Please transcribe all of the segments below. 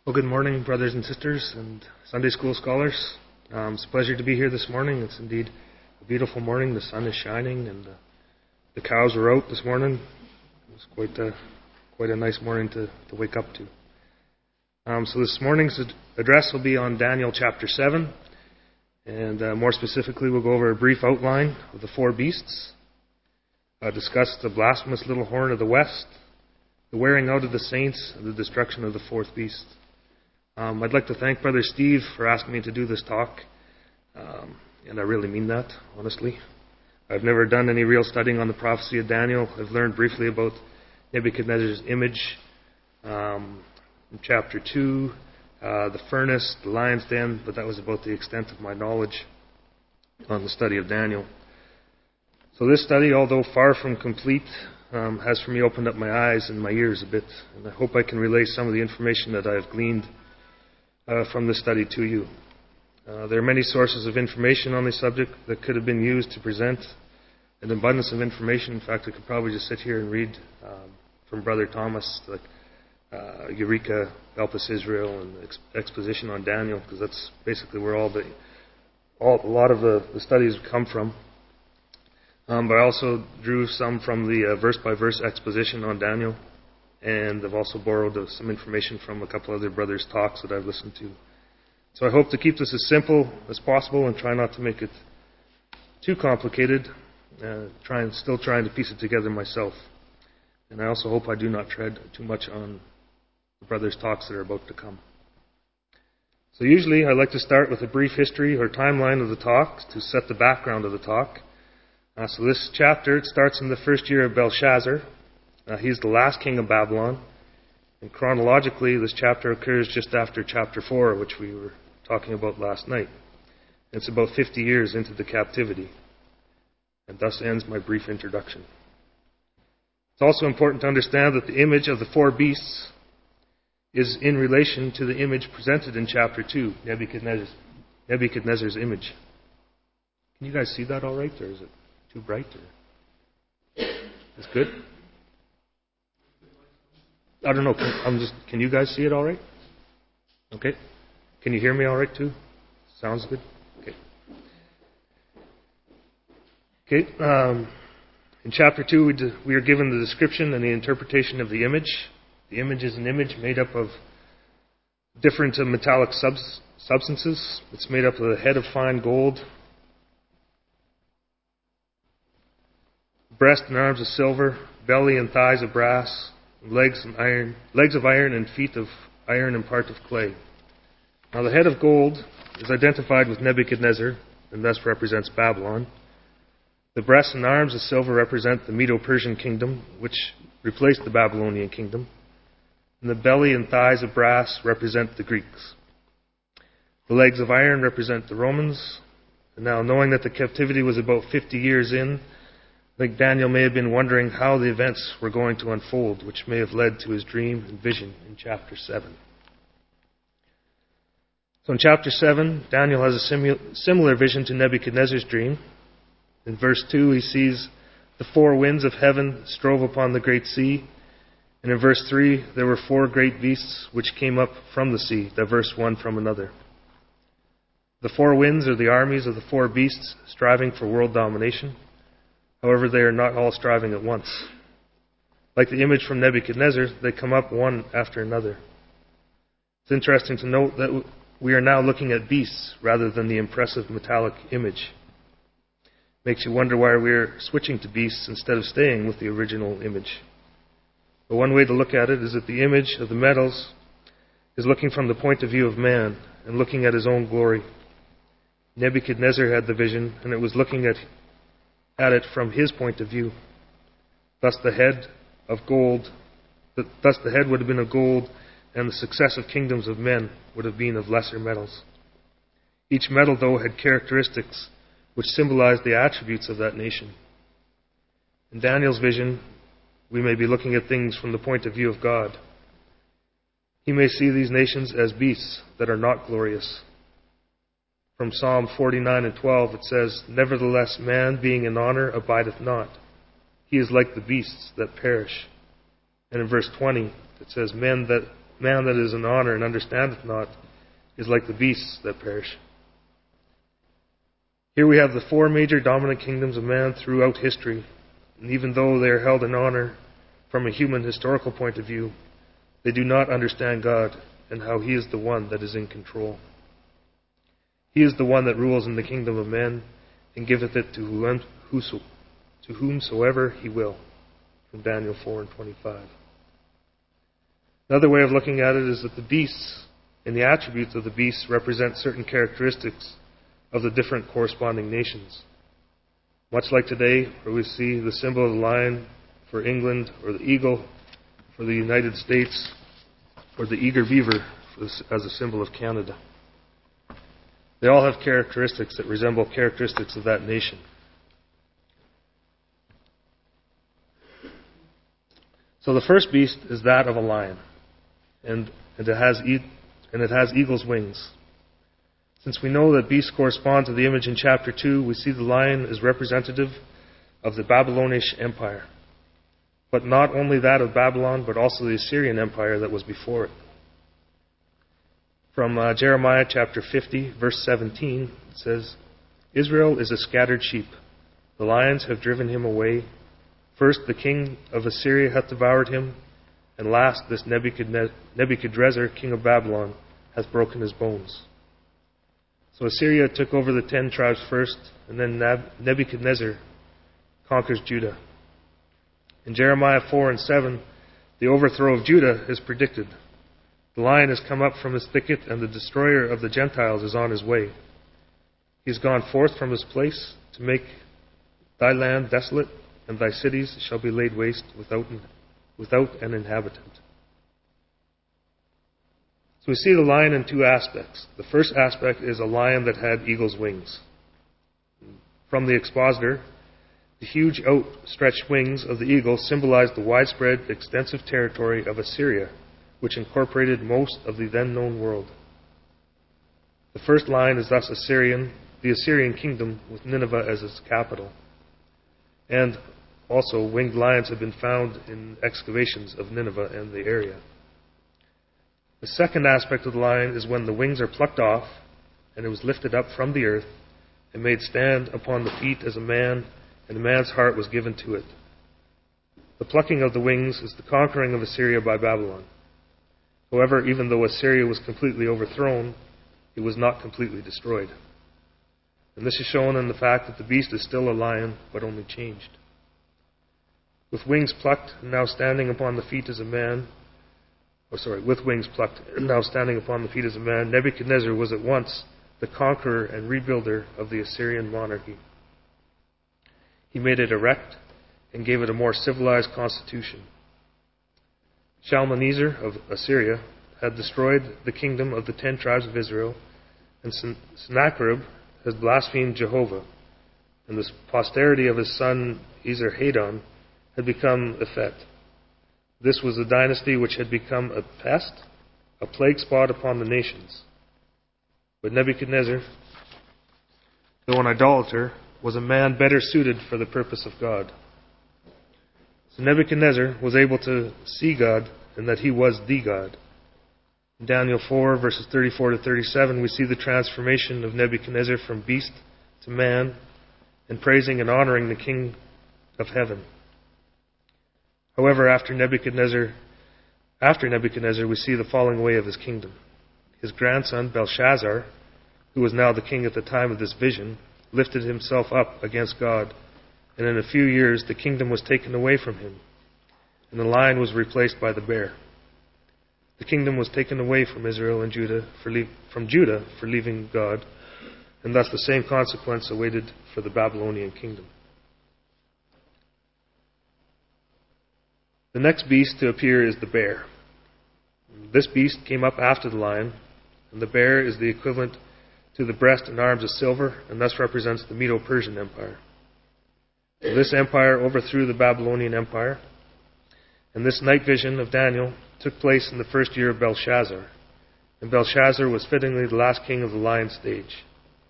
Well, good morning, brothers and sisters and Sunday school scholars. It's a pleasure to be here this morning. It's indeed a beautiful morning. The sun is shining and the cows were out this morning. It was quite a nice morning to wake up to. So this morning's address will be on Daniel chapter 7. And more specifically, we'll go over a brief outline of the four beasts, discuss the blasphemous little horn of the west, the wearing out of the saints, and the destruction of the fourth beast. I'd like to thank Brother Steve for asking me to do this talk, and I really mean that, honestly. I've never done any real studying on the prophecy of Daniel. I've learned briefly about Nebuchadnezzar's image in chapter 2, the furnace, the lion's den, but that was about the extent of my knowledge on the study of Daniel. So this study, although far from complete, has for me opened up my eyes and my ears a bit, and I hope I can relay some of the information that I have gleaned from this study to you. There are many sources of information on this subject that could have been used to present an abundance of information. In fact, I could probably just sit here and read from Brother Thomas, like Eureka, Elpis Israel, and exposition on Daniel, because that's basically where a lot of the studies come from. But I also drew some from the verse-by-verse exposition on Daniel, and I've also borrowed some information from a couple other brothers' talks that I've listened to. So I hope to keep this as simple as possible and try not to make it too complicated, still trying to piece it together myself. And I also hope I do not tread too much on the brothers' talks that are about to come. So usually I like to start with a brief history or timeline of the talk to set the background of the talk. So this chapter, it starts in the first year of Belshazzar. He's the last king of Babylon. And chronologically, this chapter occurs just after chapter 4, which we were talking about last night. It's about 50 years into the captivity. And thus ends my brief introduction. It's also important to understand that the image of the four beasts is in relation to the image presented in chapter 2, Nebuchadnezzar's image. Can you guys see that all right, or is it too bright? It's good? I don't know. Can you guys see it all right? Okay. Can you hear me all right too? Sounds good? Okay. In chapter 2, we are given the description and the interpretation of the image. The image is an image made up of different metallic substances. It's made up of the head of fine gold, breast and arms of silver, belly and thighs of brass, legs of iron, and feet of iron and part of clay. Now the head of gold is identified with Nebuchadnezzar, and thus represents Babylon. The breasts and arms of silver represent the Medo-Persian kingdom, which replaced the Babylonian kingdom. And the belly and thighs of brass represent the Greeks. The legs of iron represent the Romans. And now, knowing that the captivity was about 50 years in, I think Daniel may have been wondering how the events were going to unfold, which may have led to his dream and vision in chapter 7. So in chapter 7, Daniel has a similar vision to Nebuchadnezzar's dream. In verse 2, he sees the four winds of heaven strove upon the great sea. And in verse 3, there were four great beasts which came up from the sea, diverse one from another. The four winds are the armies of the four beasts striving for world domination. However, they are not all striving at once. Like the image from Nebuchadnezzar, they come up one after another. It's interesting to note that we are now looking at beasts rather than the impressive metallic image. Makes you wonder why we're switching to beasts instead of staying with the original image. But one way to look at it is that the image of the metals is looking from the point of view of man and looking at his own glory. Nebuchadnezzar had the vision, and it was looking at it from his point of view. Thus the head would have been of gold, and the successive kingdoms of men would have been of lesser metals. Each metal, though, had characteristics which symbolized the attributes of that nation. In Daniel's vision, we may be looking at things from the point of view of God. He may see these nations as beasts that are not glorious. From Psalm 49 and 12, it says, "Nevertheless, man being in honor abideth not. He is like the beasts that perish." And in verse 20, it says, "Men that man that is in honor and understandeth not is like the beasts that perish. Here we have the four major dominant kingdoms of man throughout history, and even though they are held in honor from a human historical point of view, they do not understand God and how He is the one that is in control. He is the one that rules in the kingdom of men and giveth it to whomsoever He will. From Daniel 4:25. Another way of looking at it is that the beasts and the attributes of the beasts represent certain characteristics of the different corresponding nations. Much like today, where we see the symbol of the lion for England, or the eagle for the United States, or the eager beaver as a symbol of Canada. They all have characteristics that resemble characteristics of that nation. So the first beast is that of a lion, and it has eagle's wings. Since we know that beasts correspond to the image in chapter 2, we see the lion as representative of the Babylonish Empire. But not only that of Babylon, but also the Assyrian Empire that was before it. From Jeremiah chapter 50, verse 17, it says, Israel is a scattered sheep. The lions have driven him away. First, the king of Assyria hath devoured him, and last, this Nebuchadrezzar, king of Babylon, hath broken his bones. So Assyria took over the 10 tribes first, and then Nebuchadnezzar conquers Judah. In Jeremiah 4 and 7, the overthrow of Judah is predicted. The lion has come up from his thicket, and the destroyer of the Gentiles is on his way. He has gone forth from his place to make thy land desolate, and thy cities shall be laid waste without an inhabitant. So we see the lion in two aspects. The first aspect is a lion that had eagle's wings. From the expositor, the huge outstretched wings of the eagle symbolize the widespread, extensive territory of Assyria, which incorporated most of the then known world. The first lion is thus the Assyrian kingdom, with Nineveh as its capital. And also, winged lions have been found in excavations of Nineveh and the area. The second aspect of the lion is when the wings are plucked off, and it was lifted up from the earth, and made stand upon the feet as a man, and a man's heart was given to it. The plucking of the wings is the conquering of Assyria by Babylon. However, even though Assyria was completely overthrown, it was not completely destroyed. And this is shown in the fact that the beast is still a lion, but only changed. With wings plucked, and now standing upon the feet as a man, with wings plucked, and now standing upon the feet as a man, Nebuchadnezzar was at once the conqueror and rebuilder of the Assyrian monarchy. He made it erect and gave it a more civilized constitution. Shalmaneser of Assyria had destroyed the kingdom of the 10 tribes of Israel, and Sennacherib had blasphemed Jehovah, and the posterity of his son Esarhaddon had become Ephet. This was a dynasty which had become a pest, a plague spot upon the nations. But Nebuchadnezzar, though an idolater, was a man better suited for the purpose of God. So Nebuchadnezzar was able to see God and that he was the God. In Daniel 4, verses 34 to 37, we see the transformation of Nebuchadnezzar from beast to man, and praising and honoring the King of heaven. However, after Nebuchadnezzar, we see the falling away of his kingdom. His grandson, Belshazzar, who was now the king at the time of this vision, lifted himself up against God, and in a few years the kingdom was taken away from him, and the lion was replaced by the bear. The kingdom was taken away from Israel and Judah from Judah for leaving God, and thus the same consequence awaited for the Babylonian kingdom. The next beast to appear is the bear. This beast came up after the lion, and the bear is the equivalent to the breast and arms of silver, and thus represents the Medo-Persian Empire. This empire overthrew the Babylonian Empire, and this night vision of Daniel took place in the first year of Belshazzar, and Belshazzar was fittingly the last king of the lion stage.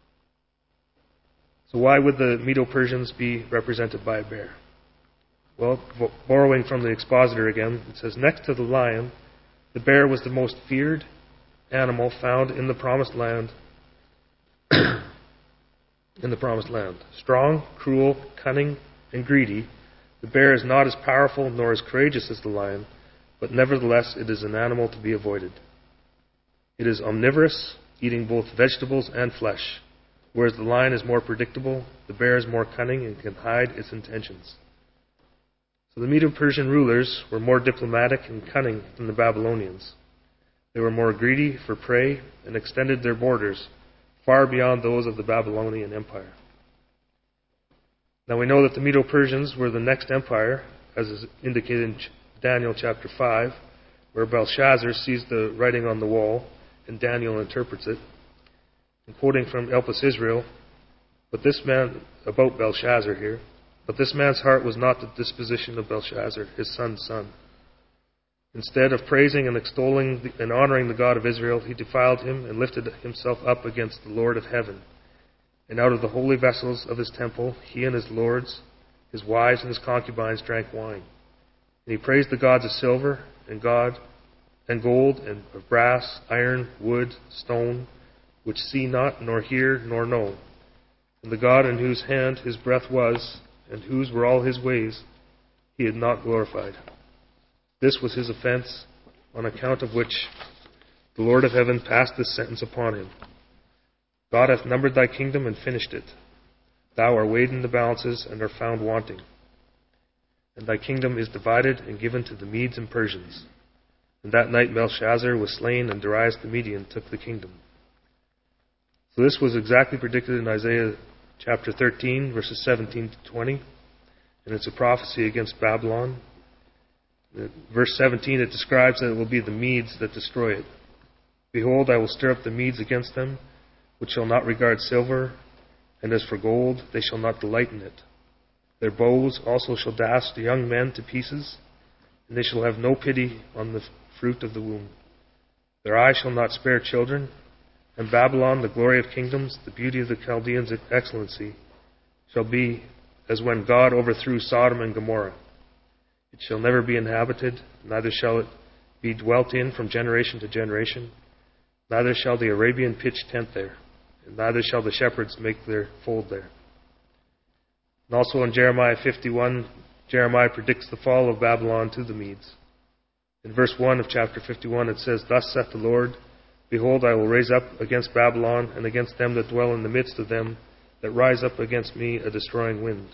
So why would the Medo-Persians be represented by a bear? Well, borrowing from the expositor again, it says, next to the lion, The bear was the most feared animal found in the promised land. Strong, cruel, cunning, and greedy, the bear is not as powerful nor as courageous as the lion, but nevertheless it is an animal to be avoided. It is omnivorous, eating both vegetables and flesh. Whereas the lion is more predictable, the bear is more cunning and can hide its intentions. So the Medo-Persian rulers were more diplomatic and cunning than the Babylonians. They were more greedy for prey and extended their borders far beyond those of the Babylonian Empire. Now we know that the Medo-Persians were the next empire, as is indicated in Daniel chapter 5, where Belshazzar sees the writing on the wall and Daniel interprets it. And quoting from Elpis Israel, about Belshazzar here, but this man's heart was not the disposition of Belshazzar, his son's son. Instead of praising and extolling and honoring the God of Israel, he defiled him and lifted himself up against the Lord of heaven. And out of the holy vessels of his temple, he and his lords, his wives and his concubines drank wine. And he praised the gods of silver and gold and of brass, iron, wood, stone, which see not, nor hear, nor know. And the God in whose hand his breath was, and whose were all his ways, he had not glorified. This was his offense, on account of which the Lord of heaven passed this sentence upon him. God hath numbered thy kingdom and finished it. Thou art weighed in the balances and are found wanting. And thy kingdom is divided and given to the Medes and Persians. And that night Belshazzar was slain, and Darius the Median took the kingdom. So this was exactly predicted in Isaiah chapter 13, verses 17 to 20. And it's a prophecy against Babylon. In verse 17, it describes that it will be the Medes that destroy it. Behold, I will stir up the Medes against them, which shall not regard silver, and as for gold, they shall not delight in it. Their bows also shall dash the young men to pieces, and they shall have no pity on the fruit of the womb. Their eye shall not spare children, and Babylon, the glory of kingdoms, the beauty of the Chaldeans' excellency, shall be as when God overthrew Sodom and Gomorrah. It shall never be inhabited, neither shall it be dwelt in from generation to generation. Neither shall the Arabian pitch tent there, and neither shall the shepherds make their fold there. And also in Jeremiah 51, Jeremiah predicts the fall of Babylon to the Medes. In verse 1 of chapter 51 it says, Thus saith the Lord, Behold, I will raise up against Babylon and against them that dwell in the midst of them that rise up against me a destroying wind.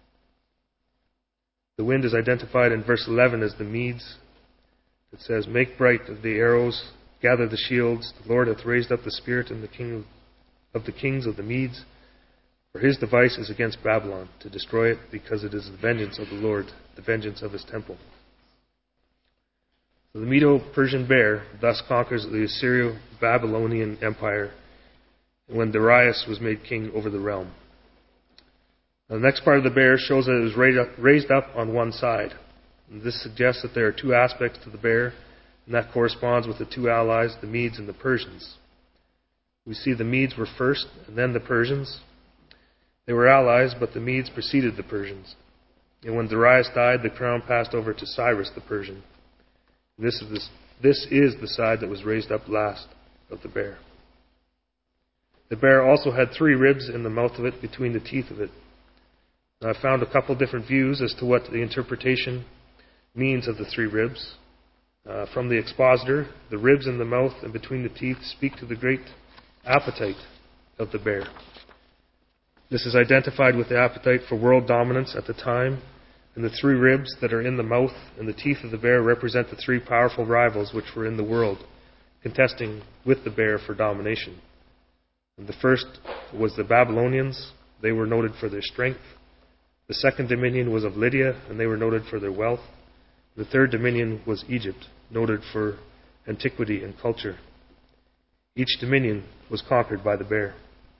The wind is identified in verse 11 as the Medes. It says, Make bright the arrows, gather the shields. The Lord hath raised up the spirit and the king of the kings of the Medes. For his device is against Babylon, to destroy it, because it is the vengeance of the Lord, the vengeance of his temple. So the Medo-Persian bear thus conquers the Assyrio-Babylonian Empire when Darius was made king over the realm. Now, the next part of the bear shows that it was raised up on one side. And this suggests that there are two aspects to the bear, and that corresponds with the two allies, the Medes and the Persians. We see the Medes were first, and then the Persians. They were allies, but the Medes preceded the Persians. And when Darius died, the crown passed over to Cyrus the Persian. This is the side that was raised up last of the bear. The bear also had 3 ribs in the mouth of it, between the teeth of it. Now, I found a couple different views as to what the interpretation means of the 3 ribs. From the expositor, the ribs in the mouth and between the teeth speak to the great appetite of the bear. This is identified with the appetite for world dominance at the time, and the 3 ribs that are in the mouth and the teeth of the bear represent the 3 powerful rivals which were in the world, contesting with the bear for domination. And the first was the Babylonians. They were noted for their strength. The second dominion was of Lydia, and they were noted for their wealth. The third dominion was Egypt, noted for antiquity and culture. Each dominion was conquered by the bear.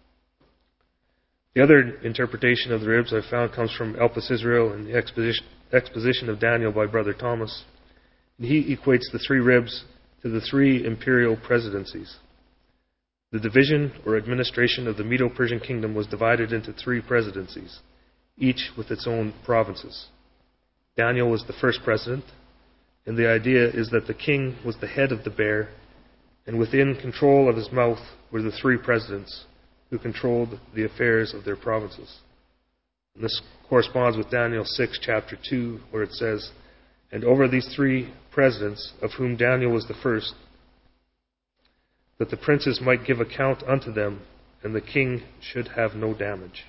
The other interpretation of the ribs I found comes from Elpis Israel in the exposition of Daniel by Brother Thomas. He equates the 3 ribs to the 3 imperial presidencies. The division or administration of the Medo-Persian kingdom was divided into 3 presidencies, each with its own provinces. Daniel was the first president, And the idea is that the king was the head of the bear, and within control of his mouth were the three presidents who controlled the affairs of their provinces. And this corresponds with Daniel 6, chapter 2, where it says, "And over these three presidents, of whom Daniel was the first, that the princes might give account unto them, and the king should have no damage.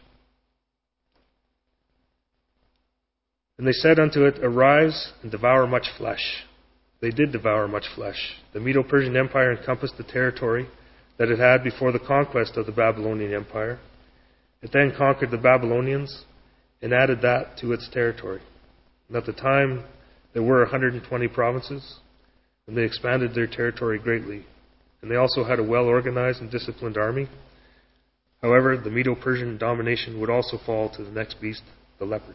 And they said unto it, Arise and devour much flesh. They did devour much flesh. The Medo-Persian Empire encompassed the territory that it had before the conquest of the Babylonian Empire. It then conquered the Babylonians and added that to its territory. And at the time, there were 120 provinces, and they expanded their territory greatly. And they also had a well-organized and disciplined army. However, the Medo-Persian domination would also fall to the next beast, the leopard.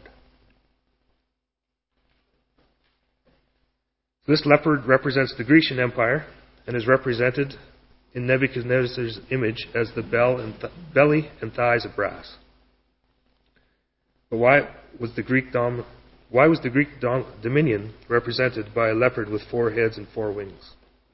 This leopard represents the Grecian Empire and is represented in Nebuchadnezzar's image as the belly and thighs of brass. But why was the Greek dominion represented by a leopard with 4 heads and 4 wings?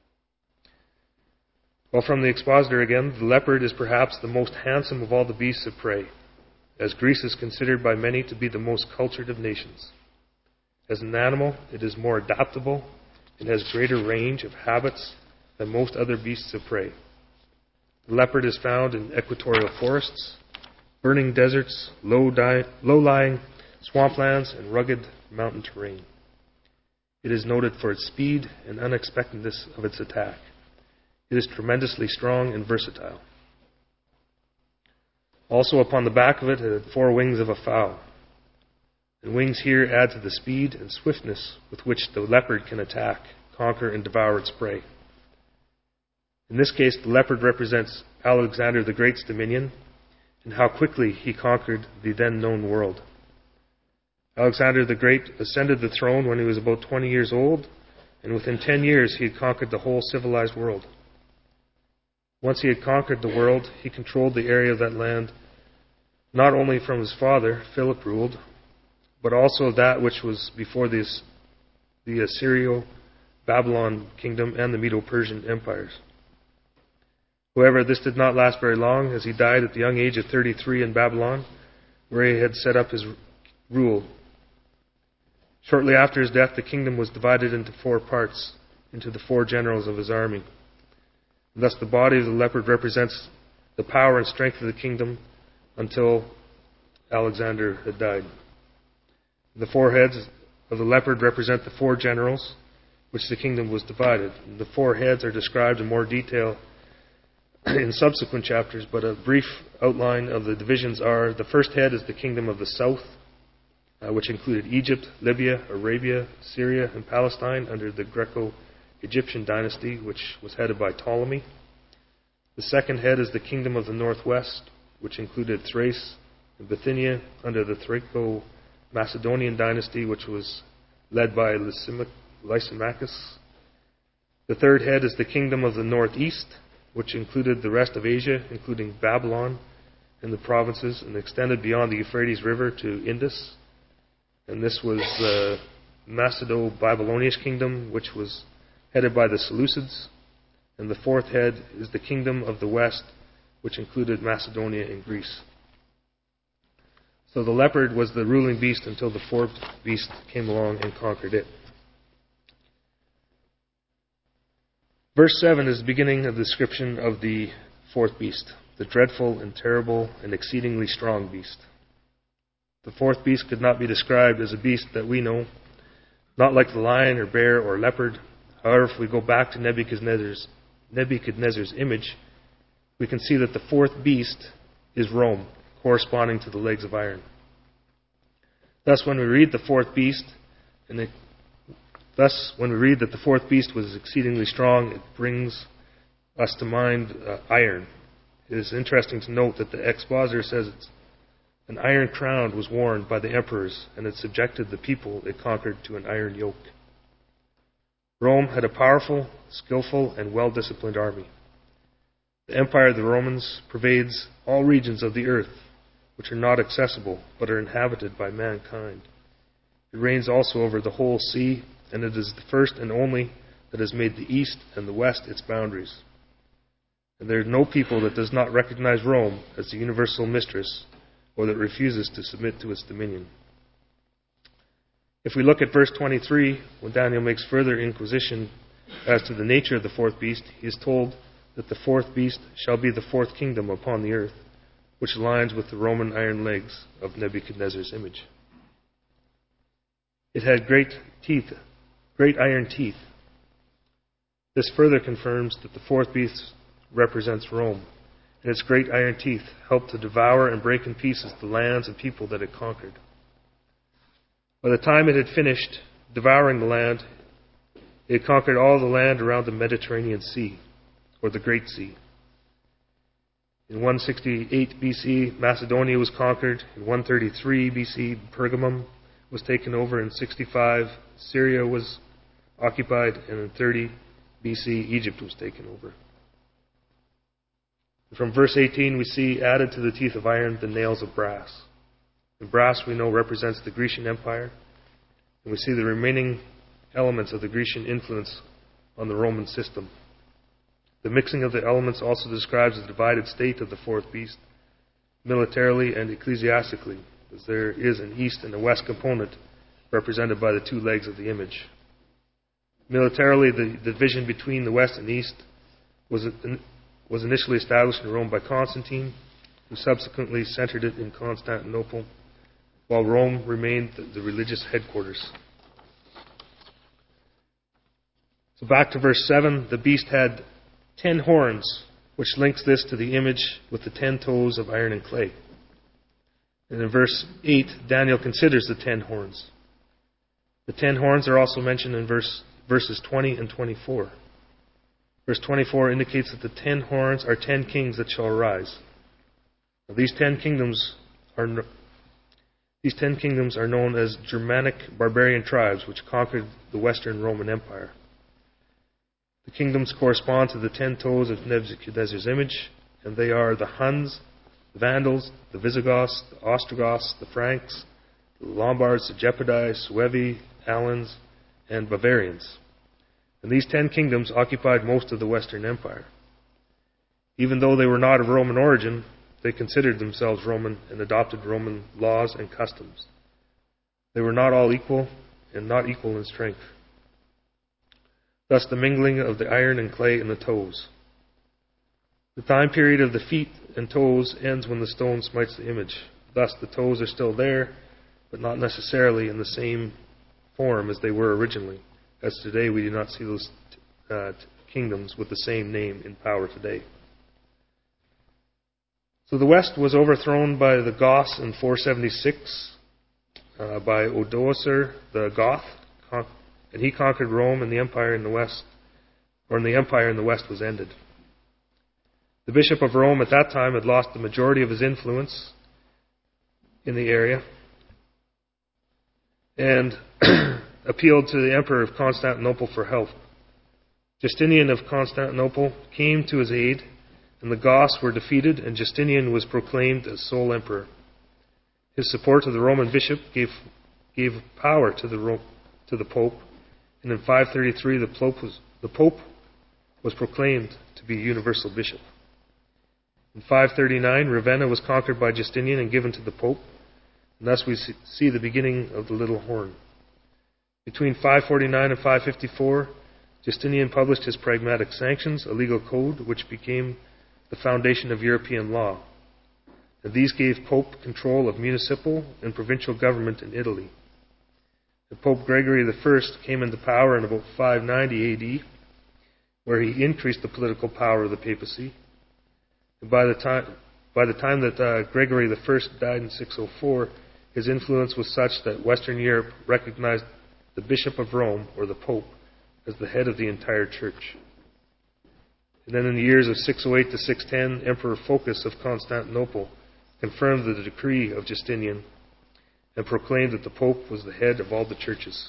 Well, from the expositor again, the leopard is perhaps the most handsome of all the beasts of prey, as Greece is considered by many to be the most cultured of nations. As an animal, it is more adaptable and has greater range of habits than most other beasts of prey. The leopard is found in equatorial forests, burning deserts, low-lying swamplands, and rugged mountain terrain. It is noted for its speed and unexpectedness of its attack. It is tremendously strong and versatile. Also upon the back of it had 4 wings of a fowl. And wings here add to the speed and swiftness with which the leopard can attack, conquer, and devour its prey. In this case, the leopard represents Alexander the Great's dominion and how quickly he conquered the then known world. Alexander the Great ascended the throne when he was about 20 years old, and within 10 years he had conquered the whole civilized world. Once he had conquered the world, he controlled the area of that land, not only from his father, Philip ruled, but also that which was before the Assyrio-Babylon kingdom and the Medo-Persian empires. However, this did not last very long, as he died at the young age of 33 in Babylon, where he had set up his rule. Shortly after his death, the kingdom was divided into 4 parts, into the 4 generals of his army. And thus the body of the leopard represents the power and strength of the kingdom until Alexander had died. The 4 heads of the leopard represent the 4 generals, which the kingdom was divided. And the 4 heads are described in more detail in subsequent chapters, but a brief outline of the divisions are: the first head is the kingdom of the south, which included Egypt, Libya, Arabia, Syria, and Palestine under the Greco-Egyptian dynasty, which was headed by Ptolemy. The second head is the kingdom of the northwest, which included Thrace and Bithynia under the Thraco-Macedonian dynasty, which was led by Lysimachus. The third head is the kingdom of the northeast, which included the rest of Asia, including Babylon and the provinces, and extended beyond the Euphrates River to Indus. And this was the Macedo-Babylonian kingdom, which was headed by the Seleucids. And the fourth head is the kingdom of the west, which included Macedonia and Greece. So the leopard was the ruling beast until the 4th beast came along and conquered it. Verse 7 is the beginning of the description of the 4th beast, the dreadful and terrible and exceedingly strong beast. The 4th beast could not be described as a beast that we know, not like the lion or bear or leopard. However, if we go back to Nebuchadnezzar's image, we can see that the 4th beast is Rome, corresponding to the legs of iron. Thus, when we read the 4th beast, when we read that the 4th beast was exceedingly strong, it brings us to mind iron. It is interesting to note that the expositor says an iron crown was worn by the emperors, and it subjected the people it conquered to an iron yoke. Rome had a powerful, skillful, and well-disciplined army. The empire of the Romans pervades all regions of the earth, which are not accessible, but are inhabited by mankind. It reigns also over the whole sea and it is the first and only that has made the East and the West its boundaries. And there is no people that does not recognize Rome as the universal mistress, or that refuses to submit to its dominion. If we look at verse 23, when Daniel makes further inquisition as to the nature of the fourth beast, he is told that the fourth beast shall be the fourth kingdom upon the earth, which aligns with the Roman iron legs of Nebuchadnezzar's image. It had great iron teeth. This further confirms that the fourth beast represents Rome, and its great iron teeth helped to devour and break in pieces the lands and people that it conquered. By the time it had finished devouring the land, it had conquered all the land around the Mediterranean Sea, or the Great Sea. In 168 BC, Macedonia was conquered. In 133 BC, Pergamum was taken over. In 65, Syria was occupied. And in 30 BC, Egypt was taken over. From verse 18, we see added to the teeth of iron the nails of brass. The brass, we know, represents the Grecian Empire. And we see the remaining elements of the Grecian influence on the Roman system. The mixing of the elements also describes the divided state of the fourth beast, militarily and ecclesiastically, as there is an east and a west component represented by the two legs of the image. Militarily, the division between the west and east was initially established in Rome by Constantine, who subsequently centered it in Constantinople, while Rome remained the religious headquarters. So back to verse 7, the beast had 10 horns, which links this to the image with the 10 toes of iron and clay. And in verse 8, Daniel considers the 10 horns. The 10 horns are also mentioned in verses 20 and 24. Verse 24 indicates that the 10 horns are 10 kings that shall arise. Now, these 10 kingdoms are known as Germanic barbarian tribes, which conquered the Western Roman Empire. The kingdoms correspond to the 10 toes of Nebuchadnezzar's image, and they are the Huns, the Vandals, the Visigoths, the Ostrogoths, the Franks, the Lombards, the Gepidai, Suevi, Alans, and Bavarians. And these 10 kingdoms occupied most of the Western Empire. Even though they were not of Roman origin, they considered themselves Roman and adopted Roman laws and customs. They were not all equal and not equal in strength. Thus the mingling of the iron and clay in the toes. The time period of the feet and toes ends when the stone smites the image. Thus the toes are still there, but not necessarily in the same form as they were originally, as today we do not see those kingdoms with the same name in power today. So the West was overthrown by the Goths in 476 by Odoacer the Goth, and he conquered Rome, and the empire in the West, was ended. The Bishop of Rome at that time had lost the majority of his influence in the area and appealed to the Emperor of Constantinople for help. Justinian of Constantinople came to his aid, and the Goths were defeated, and Justinian was proclaimed as sole emperor. His support of the Roman bishop gave power to the Pope, and in 533 the Pope was proclaimed to be universal bishop. In 539, Ravenna was conquered by Justinian and given to the Pope, and thus we see the beginning of the little horn. Between 549 and 554, Justinian published his Pragmatic Sanctions, a legal code which became the foundation of European law. And these gave Pope control of municipal and provincial government in Italy. And Pope Gregory I came into power in about 590 AD, where he increased the political power of the papacy. And by the time that Gregory I died in 604, his influence was such that Western Europe recognized the Bishop of Rome, or the Pope, as the head of the entire church. And then in the years of 608 to 610, Emperor Phocas of Constantinople confirmed the decree of Justinian and proclaimed that the Pope was the head of all the churches.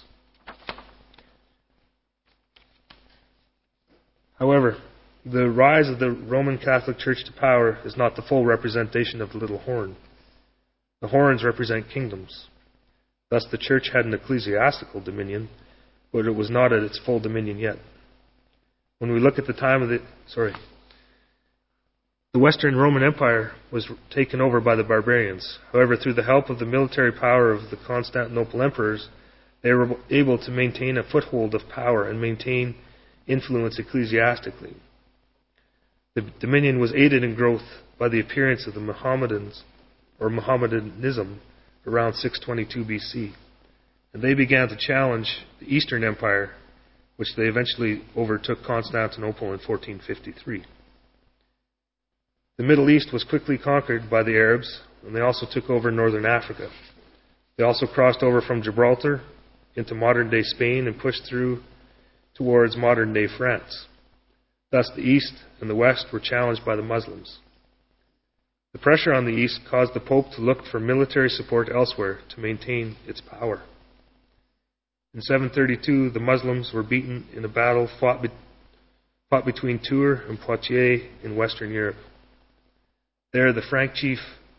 However, the rise of the Roman Catholic Church to power is not the full representation of the little horn. The horns represent kingdoms. Thus the church had an ecclesiastical dominion, but it was not at its full dominion yet. When we look at the time of the Western Roman Empire was taken over by the barbarians. However, through the help of the military power of the Constantinople emperors, they were able to maintain a foothold of power and maintain influence ecclesiastically. The dominion was aided in growth by the appearance of the Mohammedans, or Mohammedanism, around 622 BC. And they began to challenge the Eastern Empire, which they eventually overtook Constantinople in 1453. The Middle East was quickly conquered by the Arabs, and they also took over northern Africa. They also crossed over from Gibraltar into modern-day Spain and pushed through towards modern-day France. Thus, the East and the West were challenged by the Muslims. The pressure on the East caused the Pope to look for military support elsewhere to maintain its power. In 732, the Muslims were beaten in a battle fought between Tours and Poitiers in Western Europe. There, the Frank chief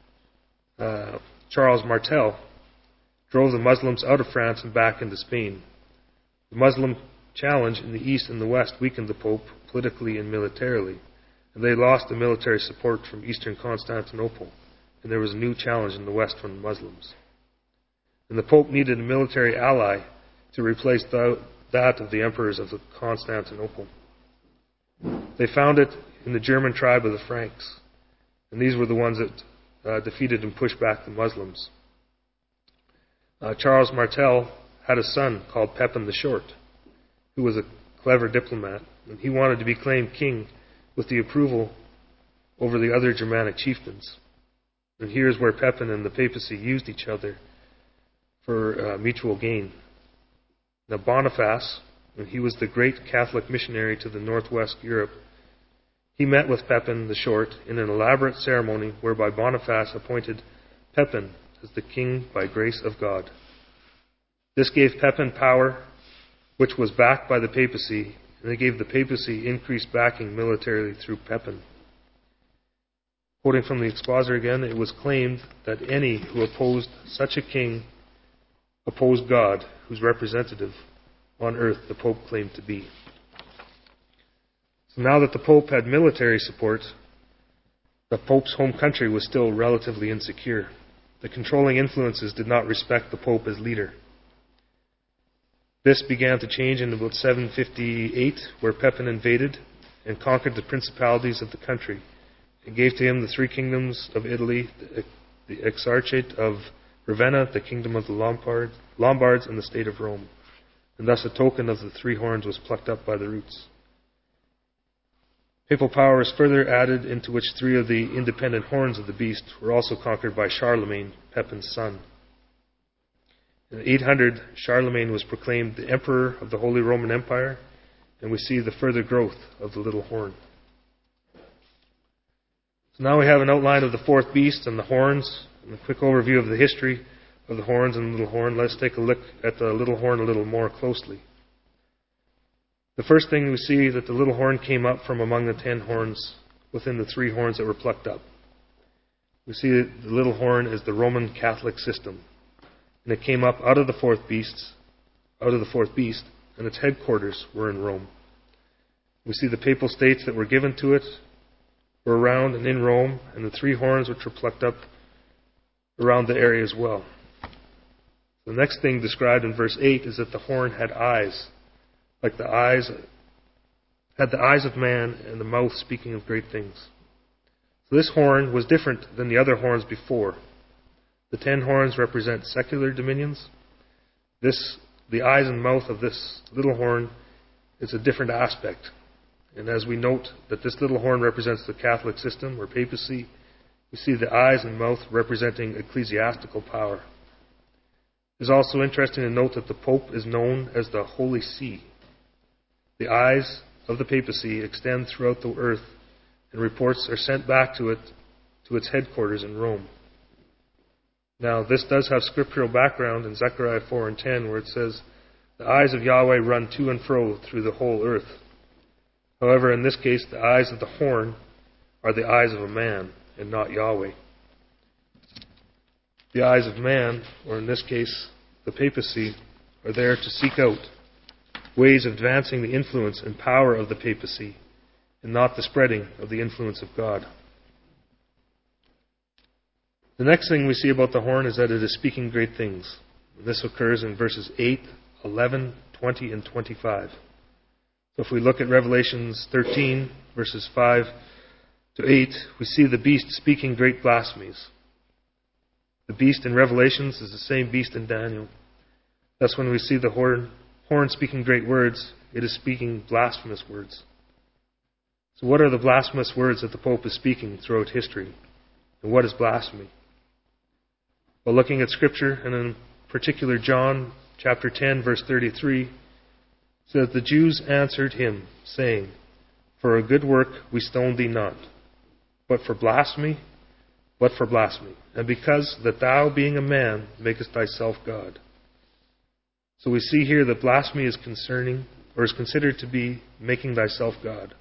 Charles Martel drove the Muslims out of France and back into Spain. The Muslim challenge in the East and the West weakened the Pope politically and militarily, and they lost the military support from Eastern Constantinople, and there was a new challenge in the West from the Muslims. And the Pope needed a military ally to replace that of the emperors of Constantinople. They found it in the German tribe of the Franks, and these were the ones that defeated and pushed back the Muslims. Charles Martel had a son called Pepin the Short, who was a clever diplomat, and he wanted to be claimed king with the approval over the other Germanic chieftains. And here's where Pepin and the papacy used each other for mutual gain. Now Boniface, and he was the great Catholic missionary to the northwest Europe, he met with Pepin the Short in an elaborate ceremony whereby Boniface appointed Pepin as the king by grace of God. This gave Pepin power, which was backed by the papacy, and it gave the papacy increased backing militarily through Pepin. Quoting from the expositor again, it was claimed that any who opposed such a king opposed God, whose representative on earth the Pope claimed to be. So now that the Pope had military support, the Pope's home country was still relatively insecure. The controlling influences did not respect the Pope as leader. This began to change in about 758, where Pepin invaded and conquered the principalities of the country and gave to him the three kingdoms of Italy, the Exarchate of Ravenna, the kingdom of the Lombards, and the state of Rome. And thus a token of the three horns was plucked up by the roots. Papal power was further added, into which three of the independent horns of the beast were also conquered by Charlemagne, Pepin's son. In 800, Charlemagne was proclaimed the Emperor of the Holy Roman Empire, and we see the further growth of the little horn. So now we have an outline of the fourth beast and the horns, and a quick overview of the history of the horns and the little horn. Let's take a look at the little horn a little more closely. The first thing we see is that the little horn came up from among the 10 horns within the 3 horns that were plucked up. We see that the little horn is the Roman Catholic system. And it came up out of the fourth beast, and its headquarters were in Rome. We see the papal states that were given to it were around and in Rome, and the 3 horns which were plucked up around the area as well. The next thing described in verse 8 is that the horn had eyes, had the eyes of man and the mouth speaking of great things. So this horn was different than the other horns before. The 10 horns represent secular dominions. The eyes and mouth of this little horn is a different aspect. And as we note that this little horn represents the Catholic system or papacy, we see the eyes and mouth representing ecclesiastical power. It is also interesting to note that the Pope is known as the Holy See. The eyes of the papacy extend throughout the earth, and reports are sent back to it, to its headquarters in Rome. Now, this does have scriptural background in Zechariah 4 and 10, where it says, "The eyes of Yahweh run to and fro through the whole earth." However, in this case, the eyes of the horn are the eyes of a man and not Yahweh. The eyes of man, or in this case, the papacy, are there to seek out ways of advancing the influence and power of the papacy, and not the spreading of the influence of God. The next thing we see about the horn is that it is speaking great things. This occurs in verses 8, 11, 20, and 25. So if we look at Revelations 13, verses 5 to 8, we see the beast speaking great blasphemies. The beast in Revelations is the same beast in Daniel. Thus, when we see the horn speaking great words, it is speaking blasphemous words. So what are the blasphemous words that the Pope is speaking throughout history? And what is blasphemy? Well, looking at Scripture, and in particular John chapter 10, verse 33, says, "The Jews answered him, saying, For a good work we stone thee not, but for blasphemy, and because that thou, being a man, makest thyself God." So we see here that blasphemy is considered to be making thyself God.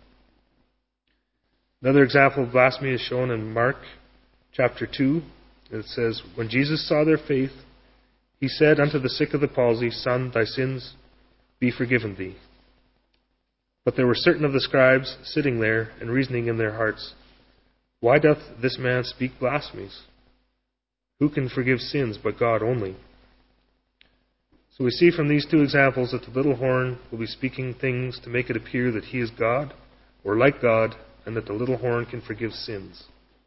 Another example of blasphemy is shown in Mark chapter 2. It says, "When Jesus saw their faith, he said unto the sick of the palsy, Son, thy sins be forgiven thee. But there were certain of the scribes sitting there and reasoning in their hearts, Why doth this man speak blasphemies? Who can forgive sins but God only?" So we see from these two examples that the little horn will be speaking things to make it appear that he is God, or like God, and that the little horn can forgive sins.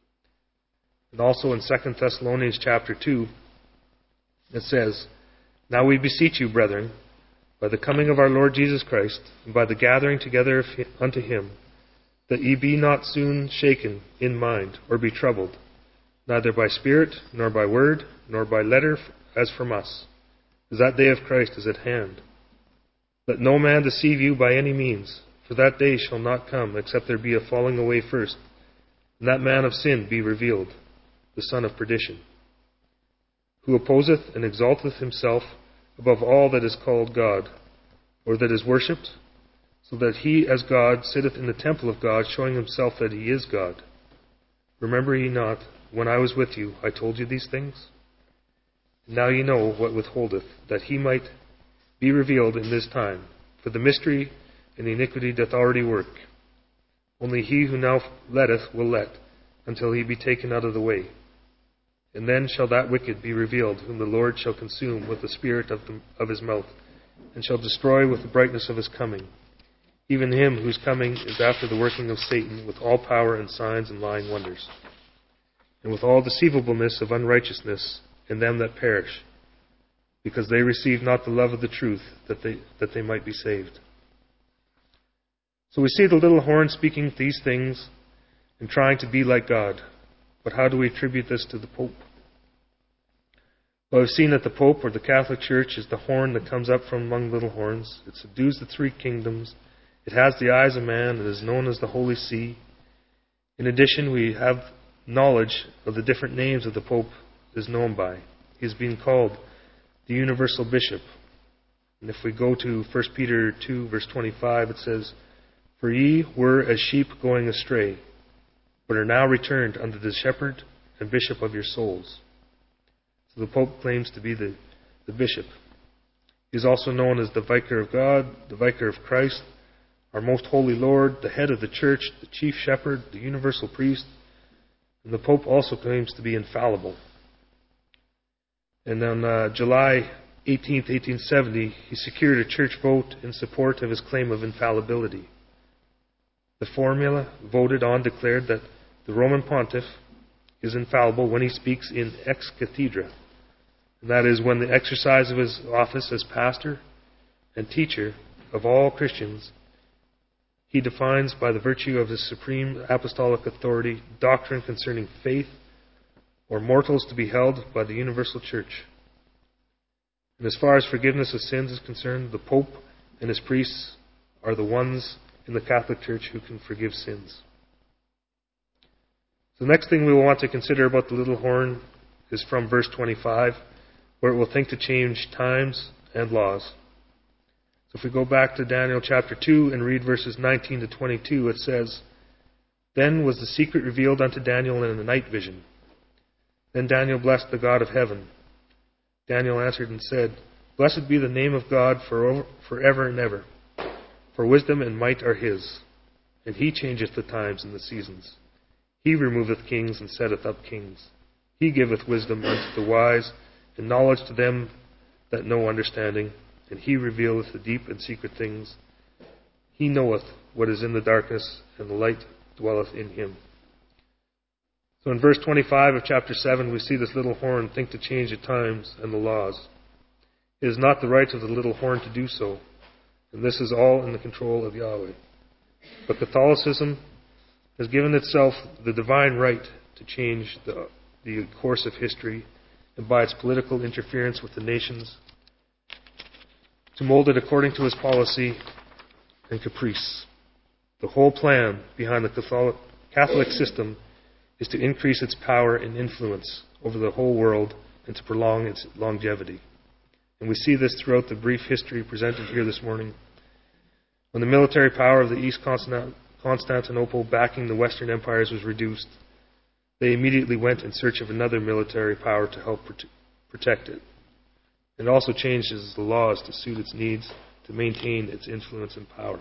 And also in 2 Thessalonians chapter 2, it says, "Now we beseech you, brethren, by the coming of our Lord Jesus Christ, and by the gathering together unto him, that ye be not soon shaken in mind, or be troubled, neither by spirit, nor by word, nor by letter as from us, as that day of Christ is at hand. Let no man deceive you by any means, for that day shall not come, except there be a falling away first, and that man of sin be revealed, the son of perdition, who opposeth and exalteth himself above all that is called God, or that is worshipped, so that he as God sitteth in the temple of God, showing himself that he is God. Remember ye not, when I was with you, I told you these things? And now ye know what withholdeth, that he might be revealed in this time. For the mystery and the iniquity doth already work. Only he who now letteth will let, until he be taken out of the way. And then shall that wicked be revealed, whom the Lord shall consume with the spirit of his mouth, and shall destroy with the brightness of his coming. Even him whose coming is after the working of Satan, with all power and signs and lying wonders, and with all deceivableness of unrighteousness in them that perish, because they receive not the love of the truth, that they might be saved." So we see the little horn speaking these things and trying to be like God. But how do we attribute this to the Pope? Well, we've seen that the Pope, or the Catholic Church, is the horn that comes up from among little horns. It subdues the three kingdoms. It has the eyes of man. It is known as the Holy See. In addition, we have knowledge of the different names that the Pope is known by. He's being called the Universal Bishop. And if we go to 1 Peter 2, verse 25, it says, "For ye were as sheep going astray, but are now returned unto the shepherd and bishop of your souls." So the Pope claims to be the bishop. He is also known as the Vicar of God, the Vicar of Christ, our most holy Lord, the head of the church, the chief shepherd, the universal priest. And the Pope also claims to be infallible. And on July 18th, 1870, he secured a church vote in support of his claim of infallibility. The formula voted on declared that the Roman Pontiff is infallible when he speaks in ex cathedra, and that is when the exercise of his office as pastor and teacher of all Christians, he defines by the virtue of his supreme apostolic authority doctrine concerning faith or mortals to be held by the universal church. And as far as forgiveness of sins is concerned, the Pope and his priests are the ones in the Catholic Church who can forgive sins. So the next thing we will want to consider about the little horn is from verse 25, where it will think to change times and laws. So if we go back to Daniel chapter 2 and read verses 19 to 22, it says, "Then was the secret revealed unto Daniel in a night vision. Then Daniel blessed the God of heaven. Daniel answered and said, Blessed be the name of God forever and ever, For wisdom and might are his, and he changeth the times and the seasons. He removeth kings and setteth up kings. He giveth wisdom unto the wise, and knowledge to them that know understanding. And he revealeth the deep and secret things. He knoweth what is in the darkness, and the light dwelleth in him. So in verse 25 of chapter 7, we see this little horn think to change the times and the laws. It is not the right of the little horn to do so, and this is all in the control of Yahweh. But Catholicism has given itself the divine right to change the course of history, and by its political interference with the nations, to mold it according to its policy and caprice. The whole plan behind the Catholic system is to increase its power and influence over the whole world and to prolong its longevity. And we see this throughout the brief history presented here this morning. When the military power of the East Constantinople backing the Western empires was reduced, they immediately went in search of another military power to help protect it. It also changes the laws to suit its needs to maintain its influence and power.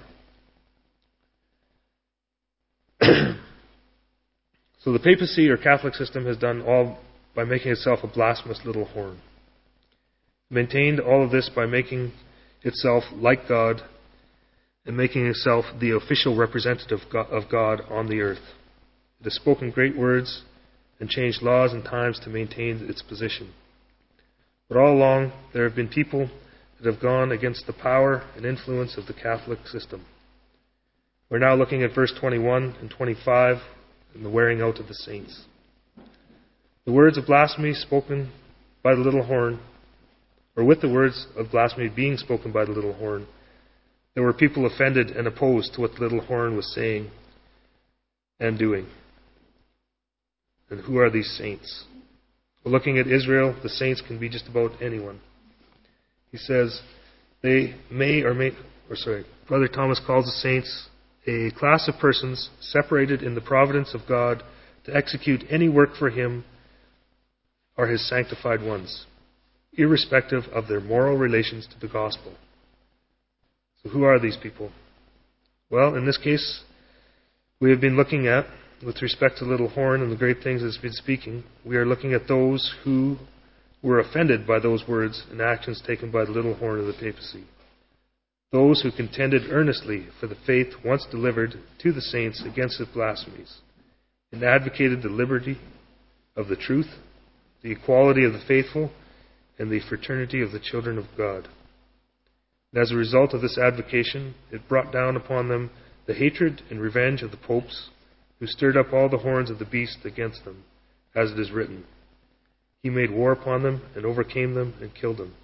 So the papacy or Catholic system has done all by making itself a blasphemous little horn. It maintained all of this by making itself like God and making itself the official representative of God on the earth. It has spoken great words and changed laws and times to maintain its position. But all along, there have been people that have gone against the power and influence of the Catholic system. We're now looking at verse 21 and 25 and the wearing out of the saints. The words of blasphemy spoken by the little horn, or with the words of blasphemy being spoken by the little horn, there were people offended and opposed to what the little horn was saying and doing. And who are these saints? Well, looking at Israel, the saints can be just about anyone. He says they Brother Thomas calls the saints a class of persons separated in the providence of God to execute any work for Him are His sanctified ones, irrespective of their moral relations to the gospel. So who are these people? Well, in this case, we have been looking at, with respect to little horn and the great things it's been speaking, we are looking at those who were offended by those words and actions taken by the little horn of the papacy. Those who contended earnestly for the faith once delivered to the saints against its blasphemies, and advocated the liberty of the truth, the equality of the faithful, and the fraternity of the children of God. And as a result of this advocation, it brought down upon them the hatred and revenge of the popes, who stirred up all the horns of the beast against them, as it is written. He made war upon them and overcame them and killed them.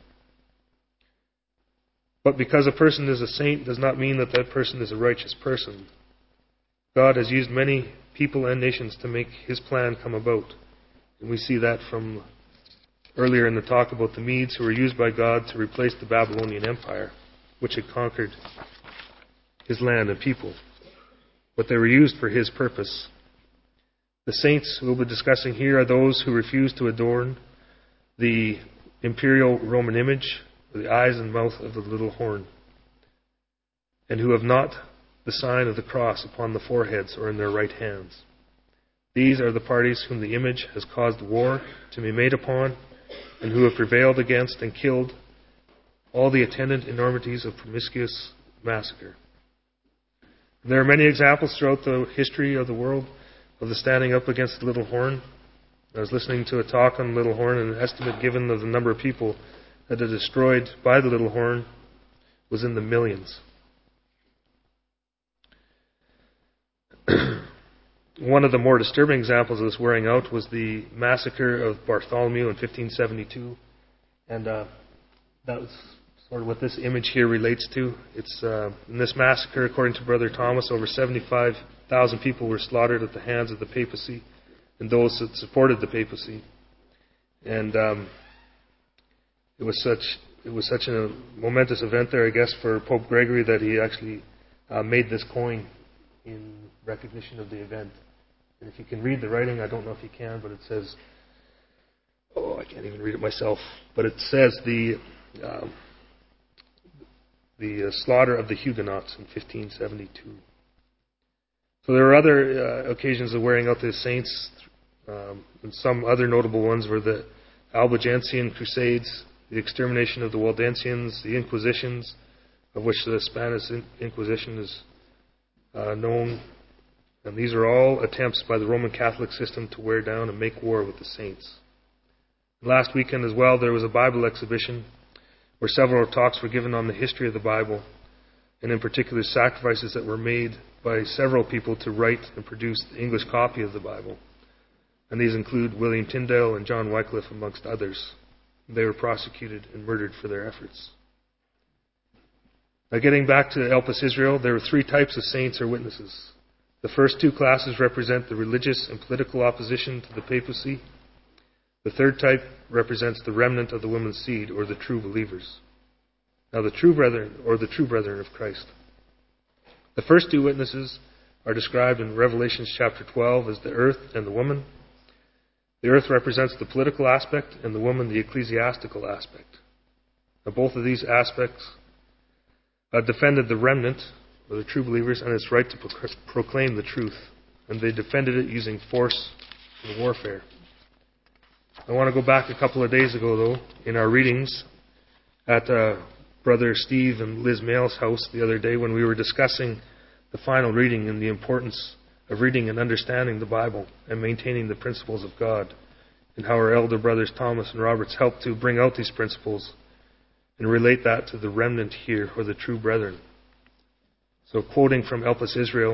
But because a person is a saint does not mean that that person is a righteous person. God has used many people and nations to make His plan come about. And we see that from earlier in the talk about the Medes, who were used by God to replace the Babylonian Empire, which had conquered His land and people. But they were used for His purpose. The saints we'll be discussing here are those who refuse to adorn the imperial Roman image, the eyes and mouth of the little horn, and who have not the sign of the cross upon the foreheads or in their right hands. These are the parties whom the image has caused war to be made upon, and who have prevailed against and killed all the attendant enormities of promiscuous massacre. And there are many examples throughout the history of the world of the standing up against the little horn. I was listening to a talk on the little horn, and an estimate given of the number of people that are destroyed by the little horn was in the millions. One of the more disturbing examples of this wearing out was the massacre of Bartholomew in 1572. And that was sort of what this image here relates to. It's in this massacre, according to Brother Thomas, over 75,000 people were slaughtered at the hands of the papacy and those that supported the papacy. And it was such a momentous event there, I guess, for Pope Gregory that he actually made this coin in recognition of the event. And if you can read the writing, I don't know if you can, but it says, I can't even read it myself, but it says the the slaughter of the Huguenots in 1572. So there were other occasions of wearing out the saints, and some other notable ones were the Albigensian Crusades, the extermination of the Waldensians, the Inquisitions, of which the Spanish Inquisition is known. And these are all attempts by the Roman Catholic system to wear down and make war with the saints. Last weekend as well, there was a Bible exhibition where several talks were given on the history of the Bible, and in particular sacrifices that were made by several people to write and produce the English copy of the Bible. And these include William Tyndale and John Wycliffe, amongst others. They were prosecuted and murdered for their efforts. Now, getting back to Elpis Israel, there were three types of saints or witnesses. The first two classes represent the religious and political opposition to the papacy. The third type represents the remnant of the woman's seed, or the true believers. Now, the true brethren, or the true brethren of Christ. The first two witnesses are described in Revelation chapter 12 as the earth and the woman. The earth represents the political aspect, and the woman the ecclesiastical aspect. Now, both of these aspects defended the remnant, or the true believers, and its right to proclaim the truth. And they defended it using force and warfare. I want to go back a couple of days ago, though, in our readings at Brother Steve and Liz Mail's house the other day when we were discussing the final reading and the importance of reading and understanding the Bible and maintaining the principles of God, and how our elder brothers Thomas and Roberts helped to bring out these principles and relate that to the remnant here, or the true brethren. So quoting from Elpis Israel,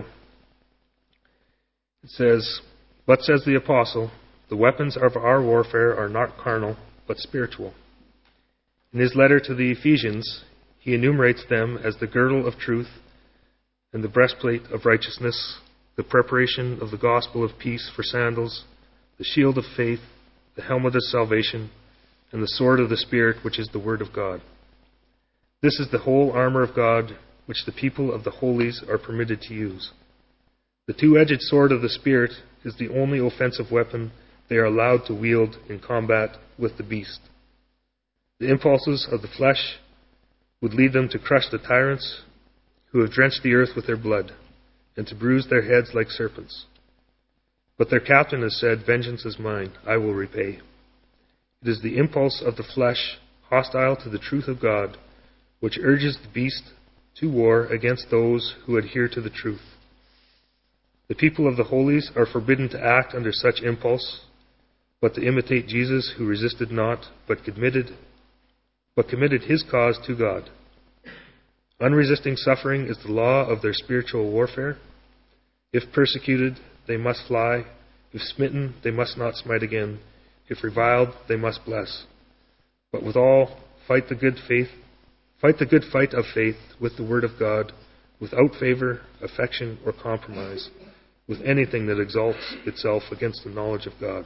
it says, "But says the apostle, the weapons of our warfare are not carnal, but spiritual." In his letter to the Ephesians, he enumerates them as the girdle of truth and the breastplate of righteousness, the preparation of the gospel of peace for sandals, the shield of faith, the helmet of salvation, and the sword of the Spirit, which is the word of God. This is the whole armor of God, which the people of the holies are permitted to use. The two-edged sword of the Spirit is the only offensive weapon they are allowed to wield in combat with the beast. The impulses of the flesh would lead them to crush the tyrants who have drenched the earth with their blood, and to bruise their heads like serpents. But their captain has said, "Vengeance is mine, I will repay." It is the impulse of the flesh, hostile to the truth of God, which urges the beast to war against those who adhere to the truth. The people of the holies are forbidden to act under such impulse, but to imitate Jesus, who resisted not, but committed his cause to God. Unresisting suffering is the law of their spiritual warfare. If persecuted, they must fly. If smitten, they must not smite again. If reviled, they must bless. But withal, fight the good fight of faith with the word of God, without favor, affection, or compromise, with anything that exalts itself against the knowledge of God.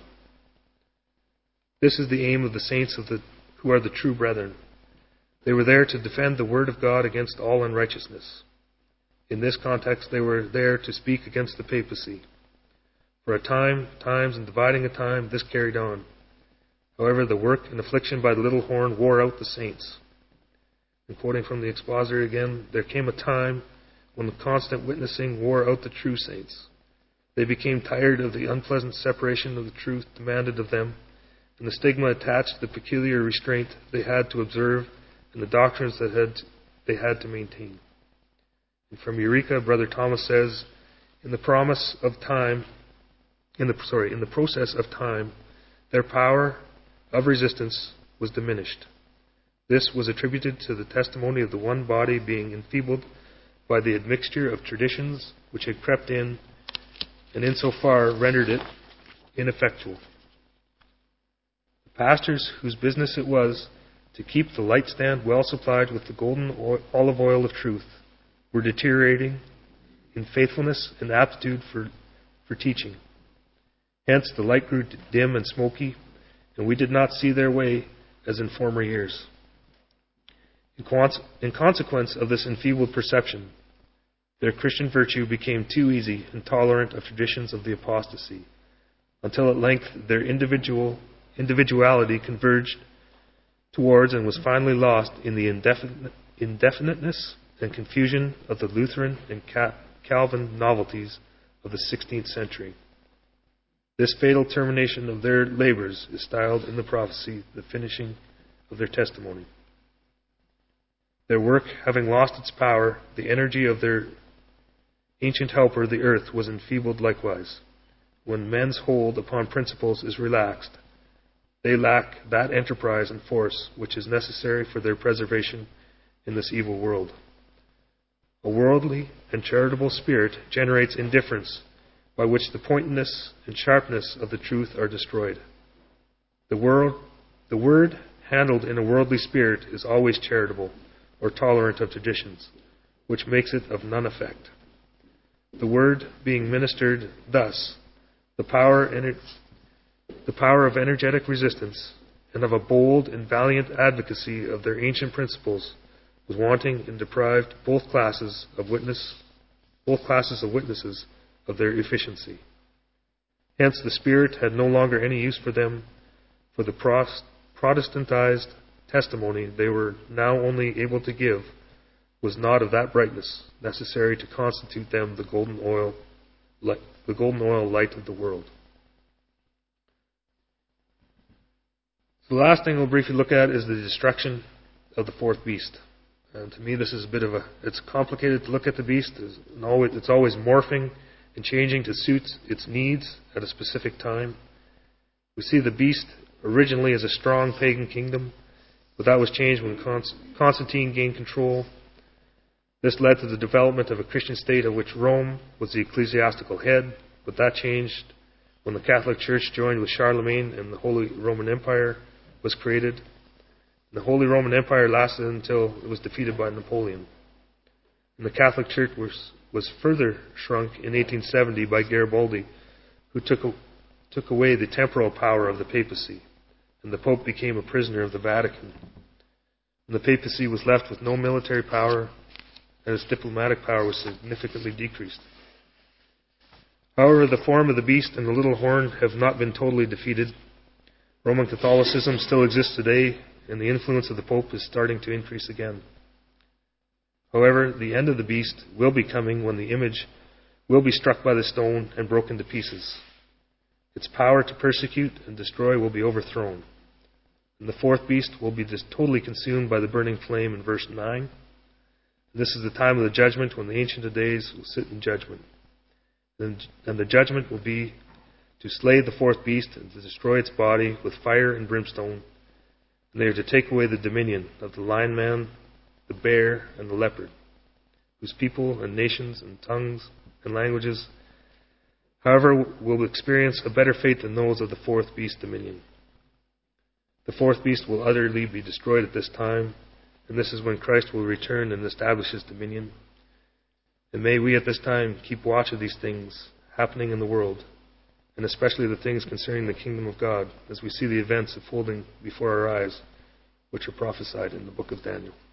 This is the aim of the saints who are the true brethren. They were there to defend the word of God against all unrighteousness. In this context, they were there to speak against the papacy. For a time, times, and dividing a time, this carried on. However, the work and affliction by the little horn wore out the saints. And quoting from the expositor again, there came a time when the constant witnessing wore out the true saints. They became tired of the unpleasant separation of the truth demanded of them, and the stigma attached to the peculiar restraint they had to observe and the doctrines that they had to maintain. And from Eureka, Brother Thomas says, in the process of time, their power of resistance was diminished. This was attributed to the testimony of the one body being enfeebled by the admixture of traditions which had crept in, and insofar rendered it ineffectual. The pastors, whose business it was to keep the light stand well supplied with the golden olive oil of truth, were deteriorating in faithfulness and aptitude for teaching. Hence the light grew dim and smoky, and we did not see their way as in former years. In consequence of this enfeebled perception, their Christian virtue became too easy and tolerant of traditions of the apostasy, until at length their individuality converged towards and was finally lost in the indefiniteness and confusion of the Lutheran and Calvin novelties of the 16th century. This fatal termination of their labors is styled in the prophecy the finishing of their testimony. Their work having lost its power, the energy of their ancient helper, the earth, was enfeebled likewise. When men's hold upon principles is relaxed, they lack that enterprise and force which is necessary for their preservation in this evil world. A worldly and charitable spirit generates indifference, by which the pointedness and sharpness of the truth are destroyed. The word handled in a worldly spirit is always charitable, or tolerant of traditions, which makes it of none effect. The word being ministered thus, the power of energetic resistance and of a bold and valiant advocacy of their ancient principles was wanting and deprived both classes of witnesses of their efficiency. Hence the Spirit had no longer any use for them, for the Protestantized testimony they were now only able to give was not of that brightness necessary to constitute them the golden oil light of the world. So the last thing we'll briefly look at is the destruction of the fourth beast. And to me, this is it's complicated to look at the beast. It's always morphing and changing to suit its needs at a specific time. We see the beast originally as a strong pagan kingdom, but that was changed when Constantine gained control. This led to the development of a Christian state of which Rome was the ecclesiastical head, but that changed when the Catholic Church joined with Charlemagne and the Holy Roman Empire was created. The Holy Roman Empire lasted until it was defeated by Napoleon. And the Catholic Church was further shrunk in 1870 by Garibaldi, who took away the temporal power of the papacy, and the Pope became a prisoner of the Vatican. And the papacy was left with no military power, and its diplomatic power was significantly decreased. However, the form of the beast and the little horn have not been totally defeated. Roman Catholicism still exists today, and the influence of the Pope is starting to increase again. However, the end of the beast will be coming when the image will be struck by the stone and broken to pieces. Its power to persecute and destroy will be overthrown. And the fourth beast will be just totally consumed by the burning flame in verse 9. This is the time of the judgment when the Ancient of Days will sit in judgment. And the judgment will be to slay the fourth beast and to destroy its body with fire and brimstone. And they are to take away the dominion of the lion man, the bear, and the leopard, whose people and nations and tongues and languages, however, will experience a better fate than those of the fourth beast dominion. The fourth beast will utterly be destroyed at this time, and this is when Christ will return and establish his dominion. And may we at this time keep watch of these things happening in the world, and especially the things concerning the kingdom of God, as we see the events unfolding before our eyes, which are prophesied in the book of Daniel.